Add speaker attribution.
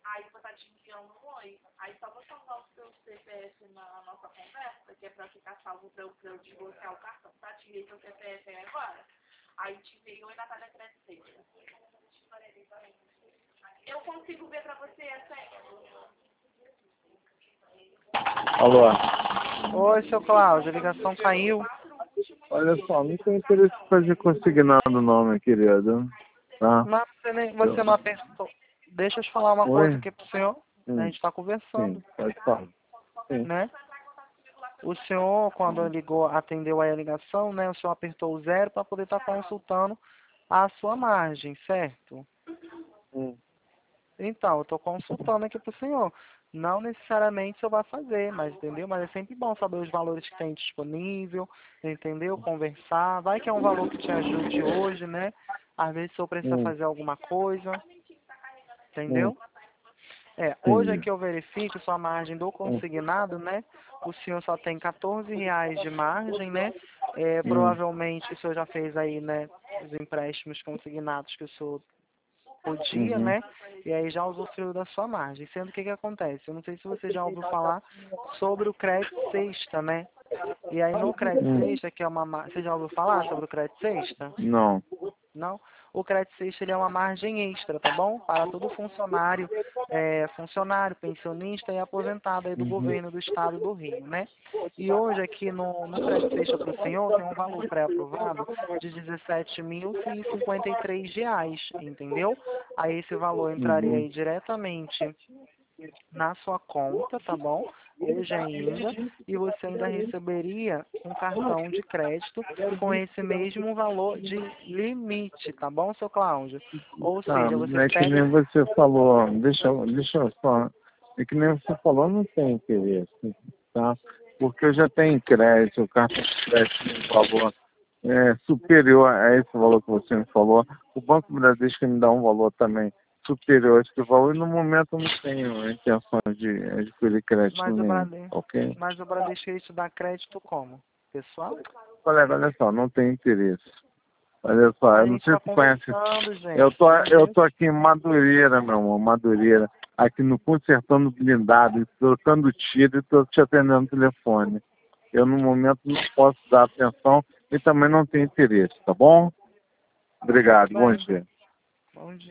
Speaker 1: Aí você tá te enviando um oi. Aí só você usar o seu CPF na nossa conversa, que é pra ficar salvo pra eu desbloquear o cartão, tá? Te enviei seu CPF aí agora. Aí te enviei oi, Natália Crescente. Eu consigo ver pra você essa.
Speaker 2: Alô?
Speaker 3: Oi, seu Cláudio, a ligação caiu.
Speaker 2: Olha só, não tem interesse em fazer consignado não, meu querido. Tá?
Speaker 3: Mas você não apertou. Deixa eu te falar uma coisa
Speaker 2: Oi?
Speaker 3: aqui pro senhor. A gente tá conversando,
Speaker 2: Sim, pode falar. Sim.
Speaker 3: né? O senhor, quando ligou, atendeu aí a ligação, né? O senhor apertou o 0 para poder estar consultando a sua margem, certo? Então, eu estou consultando aqui pro senhor. Não necessariamente o senhor vai fazer, mas entendeu? Mas é sempre bom saber os valores que tem disponível, entendeu? Conversar. Vai que é um valor que te ajude hoje, né? Às vezes o senhor precisa fazer alguma coisa, entendeu? Hoje
Speaker 2: Entendi.
Speaker 3: aqui eu verifico sua margem do consignado, né? O senhor só tem R$ 14 de margem, né? Provavelmente o senhor já fez aí, né? Os empréstimos consignados que o senhor podia, né? E aí já usufruiu da sua margem. Sendo que acontece? Eu não sei se você já ouviu falar sobre o crédito sexta, né? E aí no crédito sexta, que é você já ouviu falar sobre o crédito sexta?
Speaker 2: Não.
Speaker 3: Não? O crédito sexta ele é uma margem extra, tá bom? Para todo funcionário, pensionista e aposentado aí do governo do estado do Rio, né? E hoje aqui no crédito sexta para o senhor tem um valor pré-aprovado de R$ 17.053, entendeu? Aí esse valor entraria aí diretamente na sua conta, tá bom? Hoje ainda, e você ainda receberia um cartão de crédito com esse mesmo valor de limite, tá bom, seu Cláudio? Ou
Speaker 2: Tá,
Speaker 3: seja, você
Speaker 2: é que
Speaker 3: pega
Speaker 2: nem você falou, deixa eu só, é que nem você falou, não tem interesse, tá? Porque eu já tenho crédito, o cartão de crédito tem um valor superior a esse valor que você me falou. O Banco Bradesco me dá um valor também superior a esse valor e no momento eu não tenho a intenção de adquirir crédito
Speaker 3: mas
Speaker 2: nenhum, ok?
Speaker 3: o Bradesco ele te dá crédito como? Pessoal?
Speaker 2: Colega, olha só, não tem interesse. Olha só,
Speaker 3: A
Speaker 2: eu não
Speaker 3: gente
Speaker 2: sei
Speaker 3: está
Speaker 2: se tu conhece.
Speaker 3: conversando,
Speaker 2: Eu
Speaker 3: gente,
Speaker 2: tô, eu
Speaker 3: entendeu?
Speaker 2: tô aqui em Madureira, meu amor, Madureira. Aqui no Consertando Blindado, trocando tiro e tô te atendendo no telefone. Eu, no momento, não posso dar atenção e também não tenho interesse, tá bom? Obrigado,
Speaker 3: Tudo
Speaker 2: bom
Speaker 3: bem.
Speaker 2: dia.
Speaker 3: Bom dia.